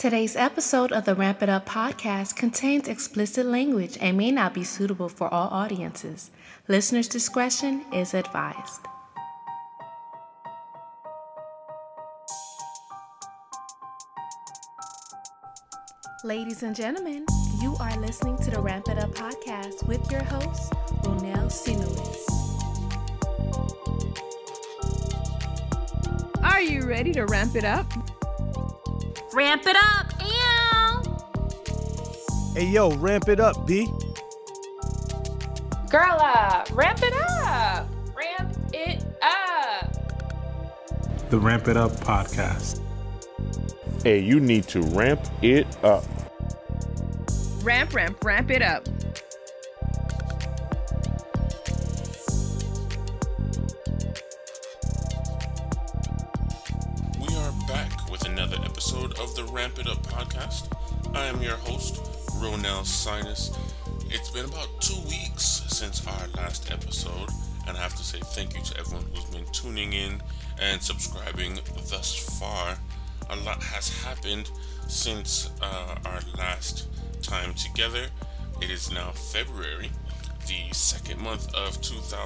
Today's episode of the Ramp It Up podcast contains explicit language and may not be suitable for all audiences. Listener's discretion is advised. Ladies and gentlemen, you are listening to the Ramp It Up podcast with your host, Ronell Sinuis. Are you ready to ramp it up? Ramp it up, ew! Hey yo, ramp it up, B. Girl ramp it up! Ramp it up! The Ramp It Up podcast. Hey, you need to ramp it up. Ramp it up. We are back with another episode of the Ramp It Up podcast. I am your host, Ronell Sinus. It's been about 2 weeks since our last episode, and I have to say thank you to everyone who's been tuning in and subscribing thus far. A lot has happened since our last time together. It is now February, the second month of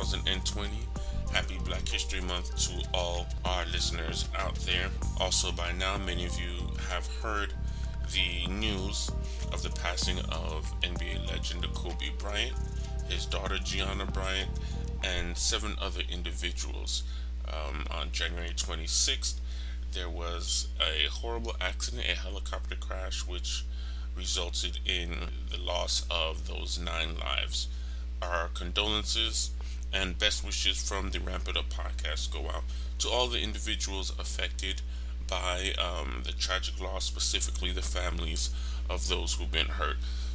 2020. Happy Black History Month to all our listeners out there. Also, by now, many of you have heard the news of the passing of NBA legend Kobe Bryant, his daughter Gianna Bryant, and 7 other individuals. On January 26th, there was a horrible accident, a helicopter crash, which resulted in the loss of those 9 lives. Our condolences and best wishes from the Ramp It Up podcast go out to all the individuals affected by the tragic loss, specifically the families of those who've been hurt.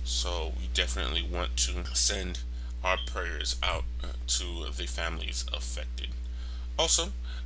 So we definitely want to send our prayers out to the families affected. Also,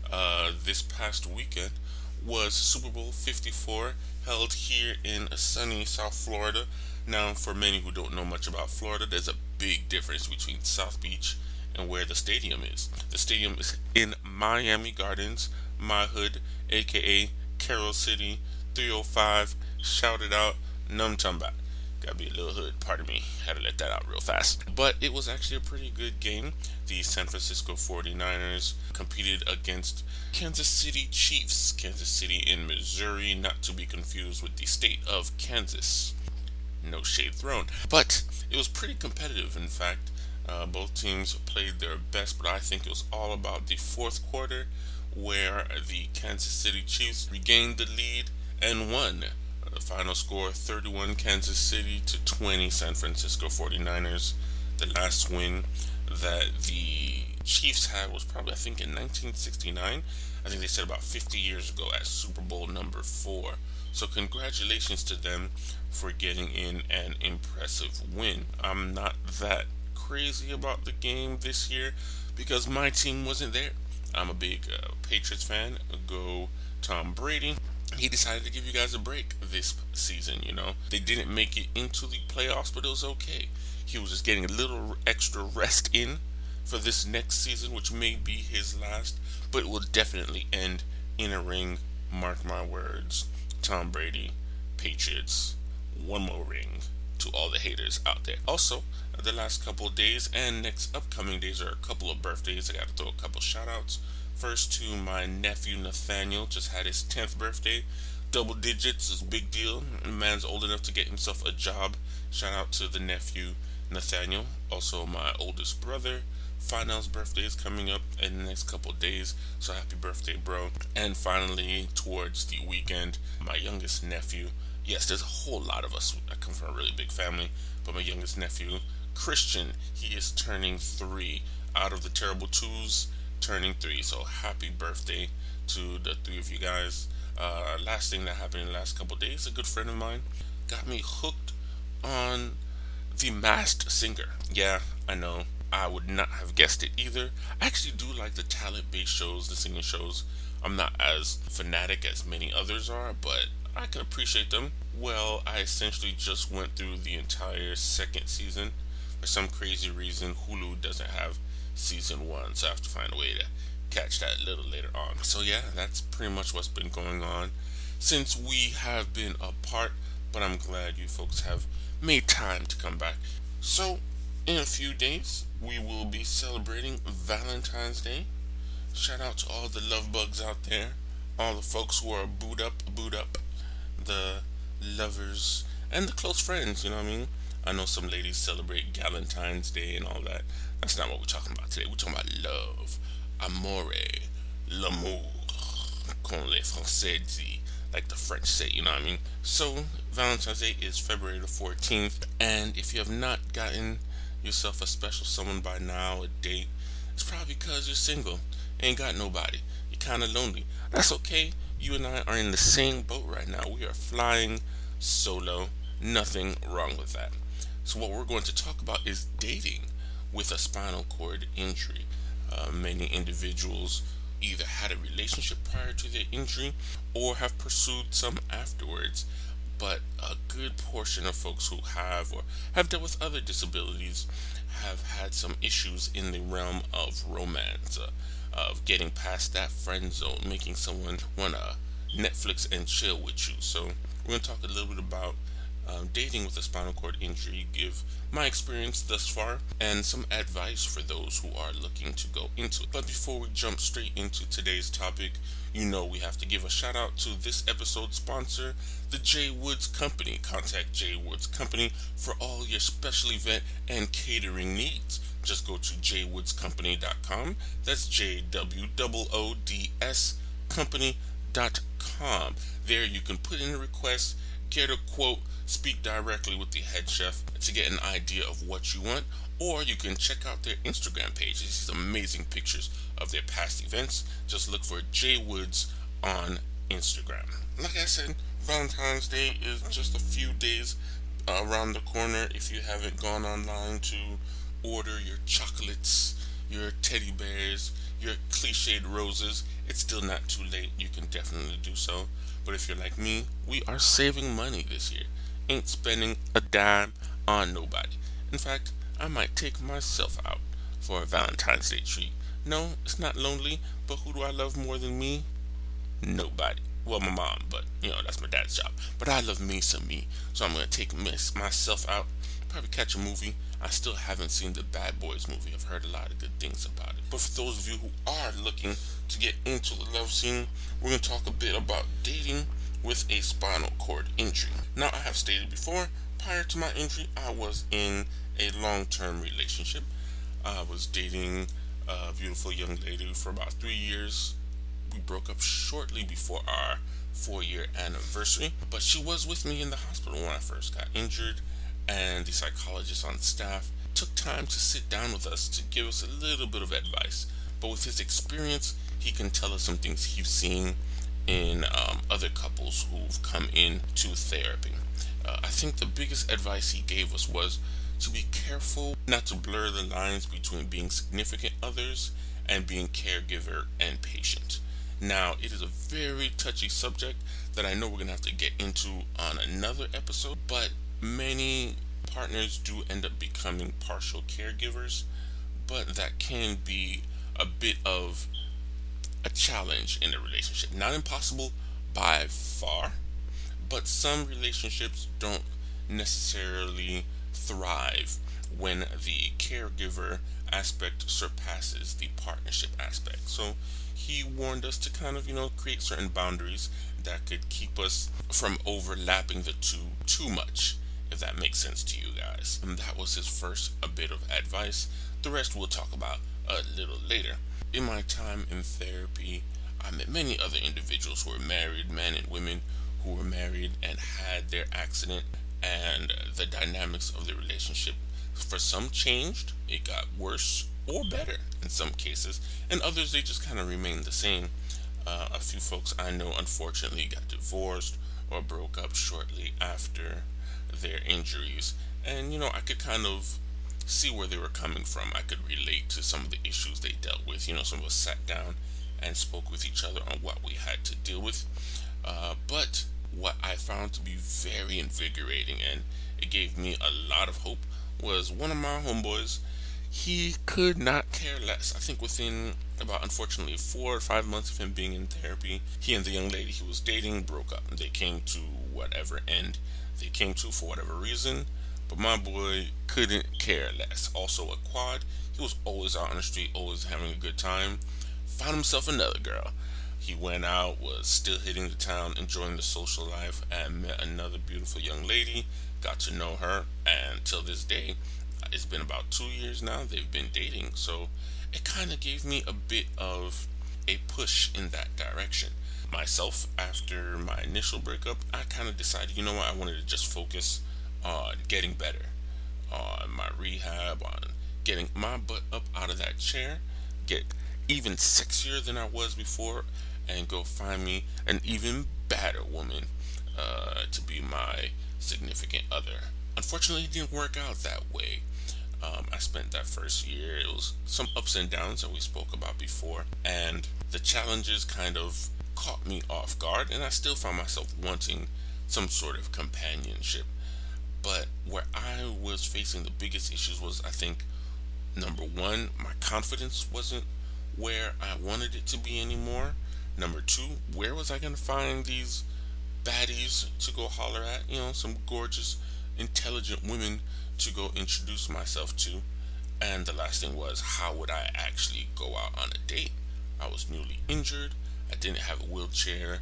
this past weekend was Super Bowl 54 held here in sunny South Florida. Now, for many who don't know much about Florida, there's a big difference between South Beach and where the stadium is. The stadium is in Miami Gardens, my hood, aka Carroll City, 305. Shout it out, Num Tumbat. Gotta be a little hood, pardon me, had to let that out real fast. But it was actually a pretty good game. The San Francisco 49ers competed against Kansas City Chiefs. Kansas City in Missouri, not to be confused with the state of Kansas. No shade thrown. But it was pretty competitive, in fact. Both teams played their best, but I think it was all about the fourth quarter where the Kansas City Chiefs regained the lead and won. The final score, 31 Kansas City to 20 San Francisco 49ers. The last win that the Chiefs had was probably, I think, in 1969. I think they said about 50 years ago at Super Bowl number 4. So congratulations to them for getting in an impressive win. I'm not that crazy about the game this year because my team wasn't there. I'm a big Patriots fan. Go Tom Brady. He decided to give you guys a break this season, you know. They didn't make it into the playoffs, but it was okay. He was just getting a little extra rest in for this next season, which may be his last, but it will definitely end in a ring. Mark my words. Tom Brady, Patriots, one more ring to all the haters out there. Also, the last couple of days and next upcoming days are a couple of birthdays. I got to throw a couple shout outs. First to my nephew Nathaniel, just had his 10th birthday. Double digits is a big deal. The man's old enough to get himself a job. Shout out to the nephew Nathaniel. Also my oldest brother, Final's birthday is coming up in the next couple of days. So happy birthday, bro. And finally, towards the weekend, my youngest nephew. Yes, there's a whole lot of us. I come from a really big family. But my youngest nephew, Christian, he is turning 3 out of the terrible 2s. Turning 3, so happy birthday to the 3 of you guys. Last thing that happened in the last couple of days, a good friend of mine got me hooked on The Masked Singer. Yeah, I know, I would not have guessed it either. I actually do like the talent-based shows, the singing shows. I'm not as fanatic as many others are, but I can appreciate them. Well, I essentially just went through the entire second season. For some crazy reason, Hulu doesn't have season 1, so I have to find a way to catch that a little later on. So yeah, that's pretty much what's been going on since we have been apart, but I'm glad you folks have made time to come back. So, in a few days, we will be celebrating Valentine's Day. Shout out to all the love bugs out there, all the folks who are booed up, the lovers, and the close friends, you know what I mean? I know some ladies celebrate Galentine's Day and all that. That's not what we're talking about today. We're talking about love, amore, l'amour, comme les Français disent, like the French say, you know what I mean? So, Valentine's Day is February the 14th, and if you have not gotten yourself a special someone by now, a date, it's probably because you're single, ain't got nobody, you're kind of lonely. That's okay. You and I are in the same boat right now. We are flying solo. Nothing wrong with that. So what we're going to talk about is dating with a spinal cord injury. Many individuals either had a relationship prior to their injury or have pursued some afterwards. But a good portion of folks who have or have dealt with other disabilities have had some issues in the realm of romance, of getting past that friend zone, making someone want to Netflix and chill with you. So we're going to talk a little bit about dating with a spinal cord injury, give my experience thus far, and some advice for those who are looking to go into it. But before we jump straight into today's topic, you know we have to give a shout out to this episode's sponsor, the J Woods Company. Contact J Woods Company for all your special event and catering needs. Just go to jwoodscompany.com. That's JWOODS company.com. There you can put in a request, get a quote, speak directly with the head chef to get an idea of what you want, or you can check out their Instagram page. These amazing pictures of their past events. Just look for J Woods on Instagram. Like I said, Valentine's Day is just a few days around the corner. If you haven't gone online to order your chocolates, your teddy bears, your cliched roses, it's still not too late. You can definitely do so. But if you're like me, we are saving money this year. Ain't spending a dime on nobody. In fact, I might take myself out for a Valentine's Day treat. No, it's not lonely, but who do I love more than me? Nobody. Well, my mom, but, that's my dad's job. But I love me some me. So I'm going to take myself out, probably catch a movie. I still haven't seen the Bad Boys movie. I've heard a lot of good things about it. But for those of you who are looking to get into the love scene, we're going to talk a bit about dating with a spinal cord injury. Now, I have stated before, prior to my injury, I was in a long-term relationship. I was dating a beautiful young lady for about 3 years. We broke up shortly before our 4-year anniversary, but she was with me in the hospital when I first got injured, and the psychologist on staff took time to sit down with us to give us a little bit of advice. But with his experience, he can tell us some things he's seen in other couples who've come in to therapy. I think the biggest advice he gave us was to be careful not to blur the lines between being significant others and being caregiver and patient. Now, it is a very touchy subject that I know we're going to have to get into on another episode, but many partners do end up becoming partial caregivers, but that can be a bit of a challenge in a relationship. Not impossible by far, but some relationships don't necessarily thrive when the caregiver aspect surpasses the partnership aspect. So he warned us to kind of, create certain boundaries that could keep us from overlapping the two too much, if that makes sense to you guys. And that was his first a bit of advice. The rest we'll talk about a little later. In my time in therapy, I met many other individuals who were married, men and women who were married and had their accident, and the dynamics of the relationship for some changed. It got worse or better in some cases, and others they just kind of remained the same. A few folks I know unfortunately got divorced or broke up shortly after their injuries, and I could kind of see where they were coming from. I could relate to some of the issues they dealt with. Some of us sat down and spoke with each other on what we had to deal with. But what I found to be very invigorating, and it gave me a lot of hope, was one of my homeboys. he could not care less. I think within about, unfortunately, 4 or 5 months of him being in therapy, he and the young lady he was dating broke up. They came to whatever end they came to for whatever reason, but my boy couldn't care less. Also a quad, he was always out on the street, always having a good time. Found himself another girl. He went out, was still hitting the town, enjoying the social life, and met another beautiful young lady, got to know her, and till this day, it's been about 2 years now, they've been dating, so it kind of gave me a bit of a push in that direction. Myself, after my initial breakup, I kind of decided, you know what, I wanted to just focus on getting better, on my rehab, on getting my butt up out of that chair, get even sexier than I was before, and go find me an even better woman to be my significant other. Unfortunately, it didn't work out that way. I spent that first year, it was some ups and downs that we spoke about before, and the challenges kind of caught me off guard, and I still found myself wanting some sort of companionship. But where I was facing the biggest issues was, I think, number one, my confidence wasn't where I wanted it to be anymore. Number two, where was I going to find these baddies to go holler at? You know, some gorgeous, intelligent women to go introduce myself to. And the last thing was, how would I actually go out on a date? I was newly injured. I didn't have a wheelchair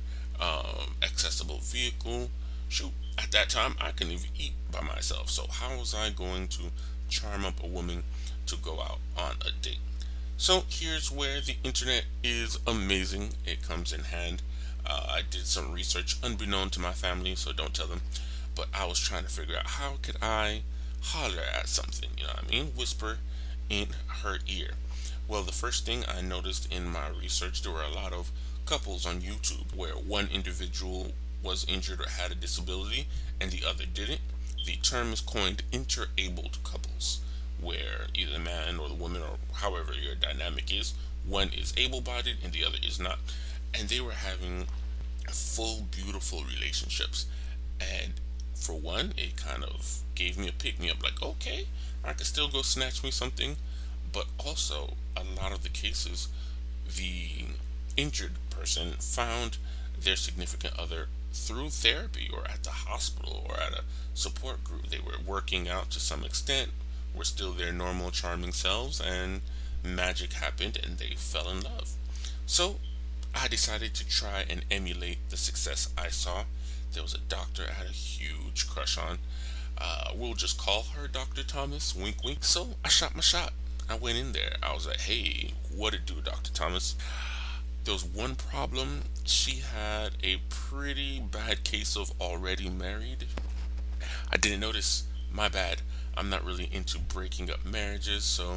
accessible vehicle. Shoot, at that time I couldn't even eat by myself. So how was I going to charm up a woman to go out on a date? So here's where the internet is amazing. It comes in hand. I did some research unbeknown to my family, so don't tell them. But I was trying to figure out how could I holler at something, you know what I mean? Whisper in her ear. Well, the first thing I noticed in my research, there were a lot of couples on YouTube where one individual was injured or had a disability and the other didn't. The term is coined interabled couples, where either the man or the woman, or however your dynamic is, one is able-bodied and the other is not. And they were having full, beautiful relationships. And for one, it kind of gave me a pick-me-up, like, okay, I could still go snatch me something. But also, a lot of the cases, the injured person found their significant other through therapy or at the hospital or at a support group. They were working out to some extent, were still their normal charming selves, and magic happened and they fell in love. So I decided to try and emulate the success I saw. There was a doctor I had a huge crush on. We'll just call her Dr. Thomas, wink wink. So I shot my shot. I went in there. I was like, hey, what it do, Dr. Thomas? There was one problem. She had a pretty bad case of already married. I didn't notice. My bad. I'm not really into breaking up marriages, so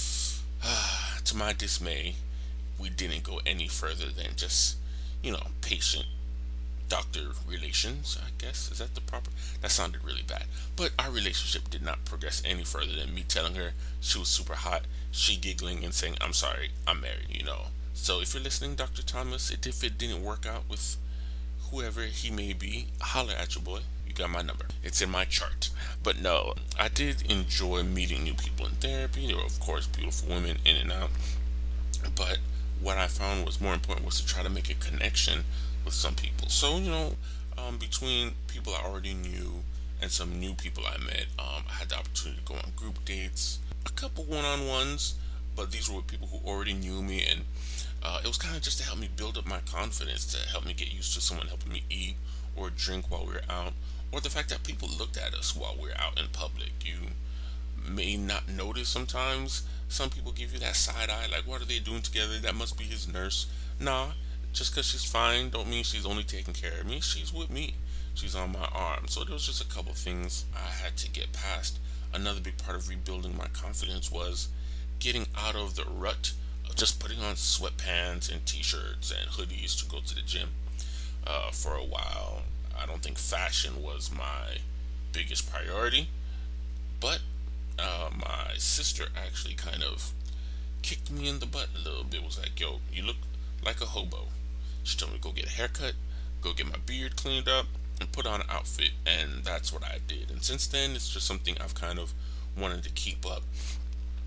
to my dismay, we didn't go any further than just, patient doctor relations, I guess. Is that the proper? That sounded really bad. But our relationship did not progress any further than me telling her she was super hot, she giggling and saying, I'm sorry, I'm married, So if you're listening, Dr. Thomas, if it didn't work out with whoever he may be, holler at your boy. You got my number. It's in my chart. But no, I did enjoy meeting new people in therapy. There were, of course, beautiful women in and out. But what I found was more important was to try to make a connection with some people. So, between people I already knew and some new people I met, I had the opportunity to go on group dates, a couple one-on-ones, but these were with people who already knew me, and it was kind of just to help me build up my confidence, to help me get used to someone helping me eat or drink while we were out, or the fact that people looked at us while we were out in public. You may not notice sometimes. Some people give you that side eye, like, what are they doing together? That must be his nurse. Nah, just because she's fine don't mean she's only taking care of me. She's with me. She's on my arm. So there was just a couple things I had to get past. Another big part of rebuilding my confidence was getting out of the rut of just putting on sweatpants and t-shirts and hoodies to go to the gym. For a while, I don't think fashion was my biggest priority, but my sister actually kind of kicked me in the butt a little bit. Was like, yo, you look like a hobo. She told me to go get a haircut, go get my beard cleaned up, and put on an outfit, and that's what I did. And since then, it's just something I've kind of wanted to keep up.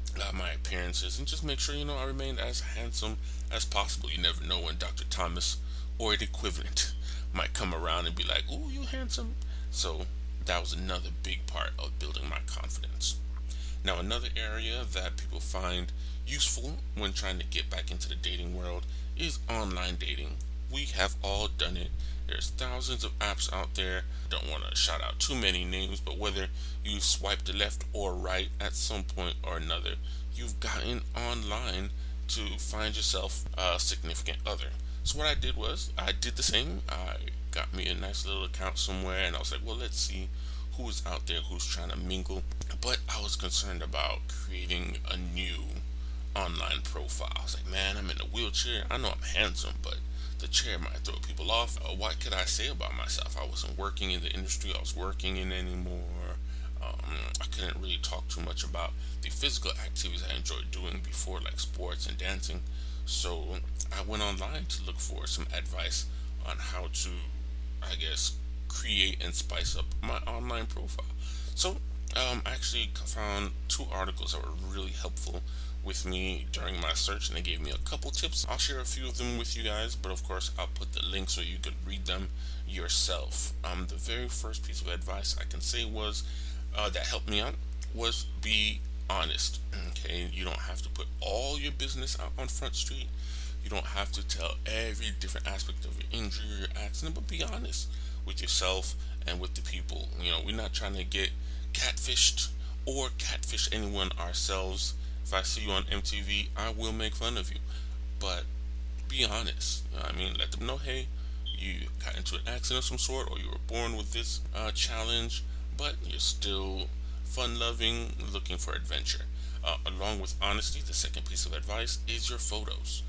my appearances, and just make sure, I remain as handsome as possible. You never know when Dr. Thomas or an equivalent might come around and be like, "Ooh, you handsome." So that was another big part of building my confidence. Now, another area that people find useful when trying to get back into the dating world is online dating. We have all done it. There's thousands of apps out there. Don't want to shout out too many names, but whether you've swiped left or right at some point or another, you've gotten online to find yourself a significant other. So what I did was, I did the same. I got me a nice little account somewhere, and I was like, well, let's see who's out there who's trying to mingle. But I was concerned about creating a new online profile. I was like, man, I'm in a wheelchair. I know I'm handsome, but the chair might throw people off. What could I say about myself? I wasn't working in the industry I was working in anymore. I couldn't really talk too much about the physical activities I enjoyed doing before, like sports and dancing. So I went online to look for some advice on how to, I guess, create and spice up my online profile. So I actually found 2 articles that were really helpful with me during my search, and they gave me a couple tips. I'll share a few of them with you guys, but of course I'll put the link so you could read them yourself. The very first piece of advice I can say was that helped me out was be honest. Okay, you don't have to put all your business out on Front Street. You don't have to tell every different aspect of your injury or your accident, but be honest with yourself and with the people. We're not trying to get catfished or catfish anyone ourselves. If I see you on MTV, I will make fun of you, but be honest. Let them know, hey, you got into an accident of some sort, or you were born with this challenge, but you're still fun-loving, looking for adventure. Along with honesty, the second piece of advice is your photos.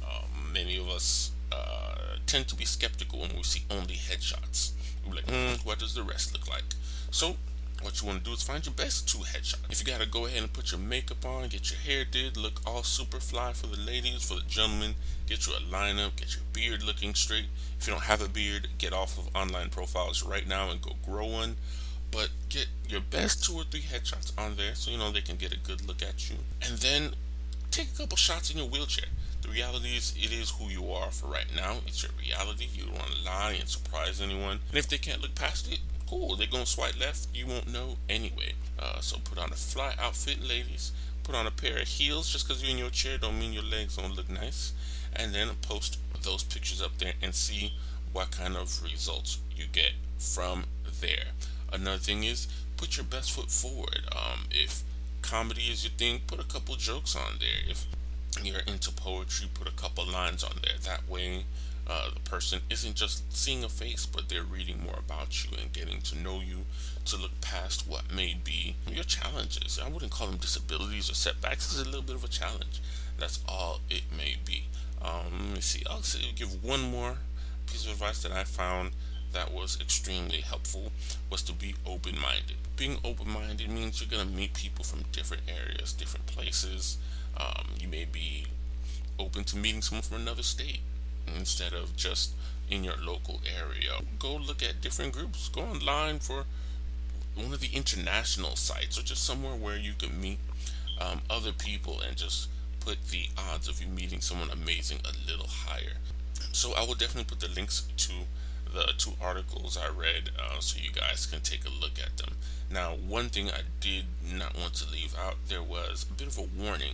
Many of us tend to be skeptical when we see only headshots. We're like, what does the rest look like? So what you want to do is find your best 2 headshots. If you got to go ahead and put your makeup on, get your hair did, look all super fly for the ladies, for the gentlemen, get you a lineup, get your beard looking straight. If you don't have a beard, get off of online profiles right now and go grow one. But get your best 2 or 3 headshots on there so they can get a good look at you. And then take a couple shots in your wheelchair. The reality is, it is who you are for right now. It's your reality. You don't want to lie and surprise anyone. And if they can't look past it, cool. They're going to swipe left. You won't know anyway. So put on a fly outfit, ladies. Put on a pair of heels. Just because you're in your chair don't mean your legs don't look nice. And then post those pictures up there and see what kind of results you get from there. Another thing is, put your best foot forward. If comedy is your thing, put a couple jokes on there. If you're into poetry, put a couple lines on there. That way the person isn't just seeing a face, but they're reading more about you and getting to know you, to look past what may be your challenges. I wouldn't call them disabilities or setbacks. It's a little bit of a challenge. That's all it may be. Let me see. I'll give one more piece of advice that I found that was extremely helpful, was to be open-minded. Being open-minded means you're going to meet people from different areas, different places. You may be open to meeting someone from another state instead of just in your local area. Go look at different groups. Go online for one of the international sites, or just somewhere where you can meet other people and just put the odds of you meeting someone amazing a little higher. So I will definitely put the links to the 2 articles I read so you guys can take a look at them. Now, one thing I did not want to leave out, there was a bit of a warning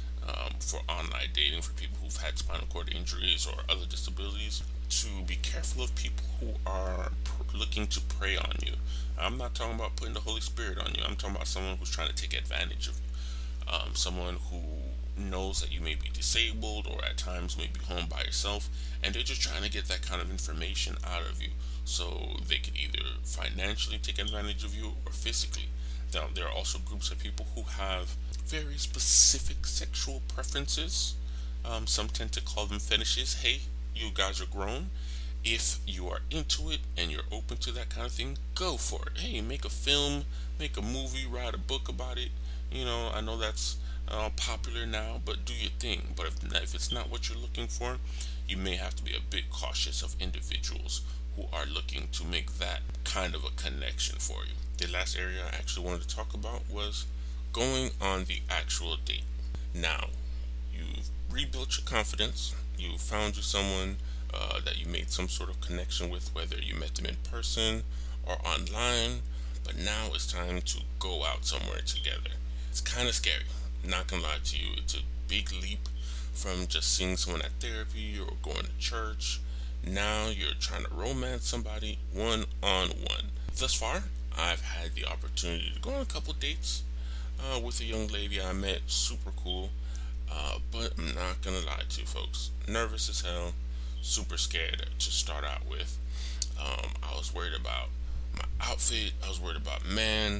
for online dating for people who've had spinal cord injuries or other disabilities, to be careful of people who are looking to prey on you. I'm not talking about putting the Holy Spirit on you. I'm talking about someone who's trying to take advantage of you. Someone who knows that you may be disabled or at times may be home by yourself, and they're just trying to get that kind of information out of you so they can either financially take advantage of you or physically. Now, there are also groups of people who have very specific sexual preferences. Some tend to call them fetishes. Hey, you guys are grown. If you are into it and you're open to that kind of thing, go for it. Hey, make a film, make a movie, write a book about it. I know that's popular now, but do your thing. But if it's not what you're looking for, you may have to be a bit cautious of individuals who are looking to make that kind of a connection for you. The last area I actually wanted to talk about was going on the actual date. Now, you've rebuilt your confidence. You found you someone that you made some sort of connection with, whether you met them in person or online. But now it's time to go out somewhere together. It's kind of scary, not gonna lie to you. It's a big leap from just seeing someone at therapy or going to church. Now you're trying to romance somebody one-on-one. Thus far, I've had the opportunity to go on a couple dates with a young lady I met. Super cool. But I'm not gonna lie to you folks. Nervous as hell. Super scared to start out with. I was worried about my outfit. I was worried about, man,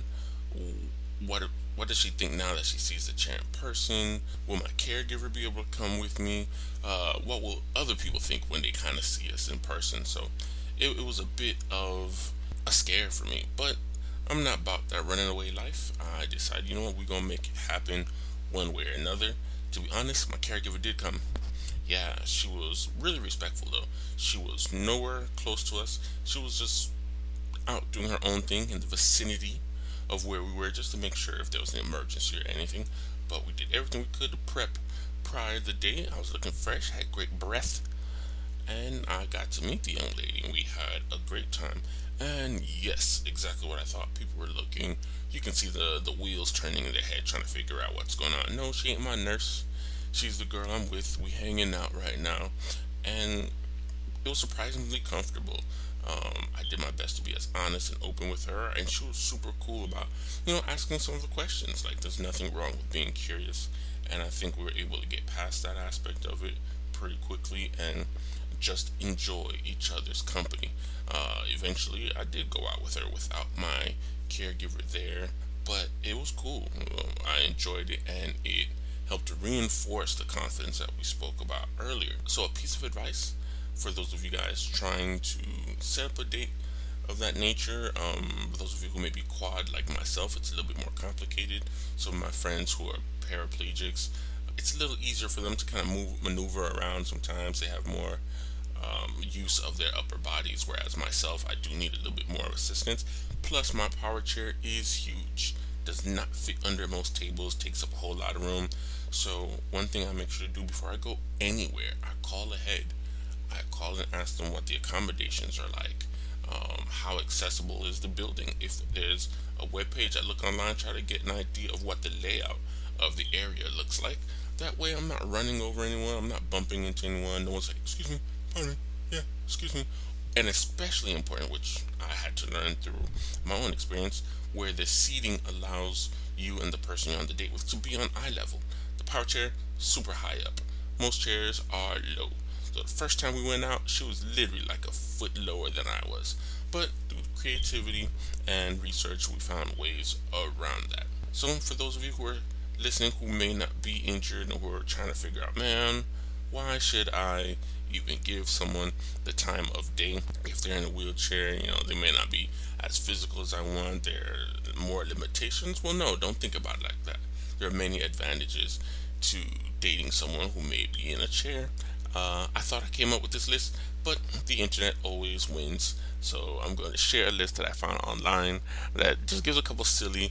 what does she think now that she sees the chair in person? Will my caregiver be able to come with me? What will other people think when they kind of see us in person? So it was a bit of a scare for me, but I'm not about that running away life. I decided, you know what, we're going to make it happen one way or another. To be honest, my caregiver did come. Yeah, she was really respectful though. She was nowhere close to us. She was just out doing her own thing in the vicinity of where we were, just to make sure if there was an emergency or anything. But we did everything we could to prep prior to the day. I was looking fresh, had great breath, and I got to meet the young lady, and we had a great time. And yes, exactly what I thought. People were looking. You can see the wheels turning in their head, trying to figure out what's going on. No, she ain't my nurse. She's the girl I'm with. We hanging out right now, and it was surprisingly comfortable. I did my best to be as honest and open with her, and she was super cool about, asking some of the questions. Like, there's nothing wrong with being curious, and I think we were able to get past that aspect of it pretty quickly and just enjoy each other's company. Eventually, I did go out with her without my caregiver there, but it was cool. I enjoyed it, and it helped to reinforce the confidence that we spoke about earlier. So a piece of advice for those of you guys trying to set up a date of that nature, those of you who may be quad like myself, it's a little bit more complicated. Some of my friends who are paraplegics, it's a little easier for them to kind of maneuver around. Sometimes they have more use of their upper bodies, whereas myself, I do need a little bit more of assistance. Plus, my power chair is huge, does not fit under most tables, takes up a whole lot of room. So one thing I make sure to do before I go anywhere, I call ahead. I call and ask them what the accommodations are like, how accessible is the building. If there's a web page, I look online, try to get an idea of what the layout of the area looks like. That way I'm not running over anyone, I'm not bumping into anyone. No one's like, excuse me, pardon me, yeah, excuse me. And especially important, which I had to learn through my own experience, where the seating allows you and the person you're on the date with to be on eye level. The power chair, super high up. Most chairs are low. So the first time we went out, she was literally like a foot lower than I was. But through creativity and research, we found ways around that. So for those of you who are listening who may not be injured and who are trying to figure out, man, why should I even give someone the time of day if they're in a wheelchair? They may not be as physical as I want. There are more limitations. Well, no, don't think about it like that. There are many advantages to dating someone who may be in a chair. I thought I came up with this list, but the internet always wins. So I'm going to share a list that I found online that just gives a couple silly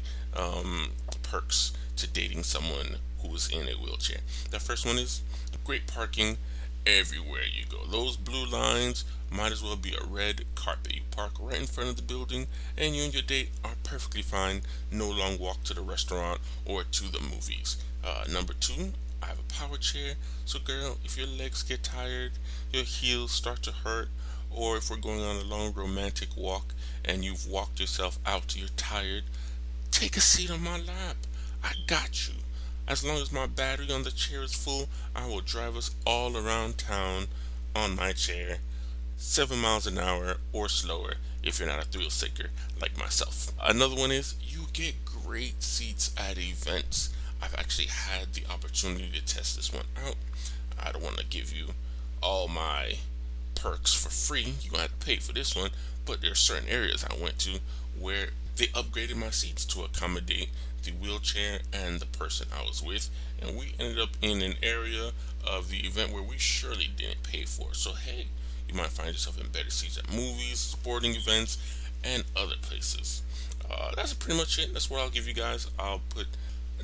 perks to dating someone who is in a wheelchair. The first one is great parking everywhere you go. Those blue lines might as well be a red carpet. You park right in front of the building, and you and your date are perfectly fine. No long walk to the restaurant or to the movies. Number two, I have a power chair. So girl, if your legs get tired, your heels start to hurt, or if we're going on a long romantic walk and you've walked yourself out, you're tired, take a seat on my lap. I got you. As long as my battery on the chair is full, I will drive us all around town on my chair, 7 miles an hour or slower if you're not a thrill seeker like myself. Another one is you get great seats at events. I've actually had the opportunity to test this one out. I don't want to give you all my perks for free. You're going to have to pay for this one, but there are certain areas I went to where they upgraded my seats to accommodate the wheelchair and the person I was with, and we ended up in an area of the event where we surely didn't pay for. So hey, you might find yourself in better seats at movies, sporting events, and other places. That's pretty much it. That's what I'll give you guys. I'll put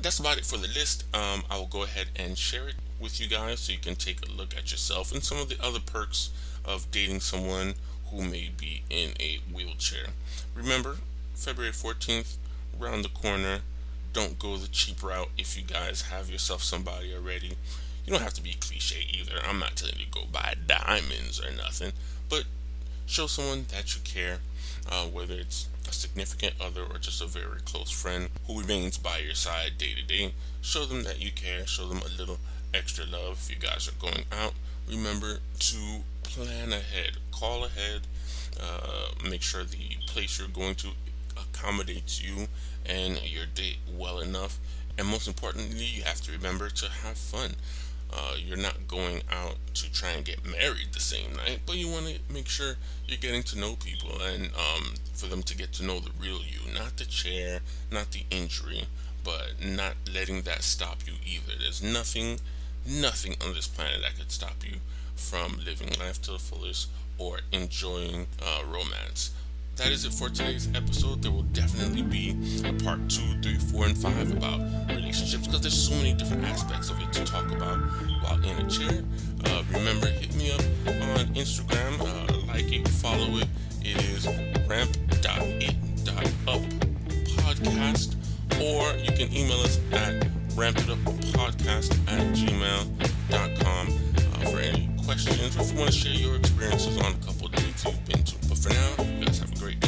that's about it for the list. I will go ahead and share it with you guys so you can take a look at yourself and some of the other perks of dating someone who may be in a wheelchair. Remember, February 14th, around the corner. Don't go the cheap route if you guys have yourself somebody already. You don't have to be cliche either. I'm not telling you to go buy diamonds or nothing, but show someone that you care, whether it's a significant other or just a very close friend who remains by your side day to day. Show them that you care. Show them a little extra love. If you guys are going out, remember to plan ahead. Call ahead. Make sure the place you're going to accommodates you and your date well enough. And most importantly, you have to remember to have fun. You're not going out to try and get married the same night, but you want to make sure you're getting to know people and for them to get to know the real you, not the chair, not the injury, but not letting that stop you either. There's nothing on this planet that could stop you from living life to the fullest or enjoying romance. That is it for today's episode. There will definitely be a part 2, 3, 4, and 5 about relationships because there's so many different aspects of it to talk about while in a chair. Remember, hit me up on Instagram. Like it, follow it. It is ramp.it.up.podcast, or you can email us at rampituppodcast@gmail.com for any questions or if you want to share your experiences on a couple of dates you've been to. But for now, you guys have a great day.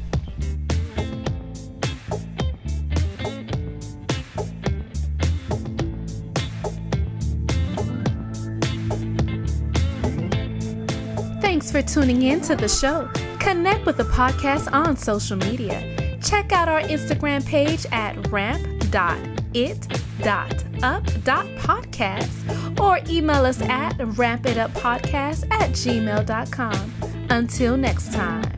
Thanks for tuning in to the show. Connect with the podcast on social media. Check out our Instagram page at ramp.it.up.podcast or email us at rampituppodcast@gmail.com. Until next time.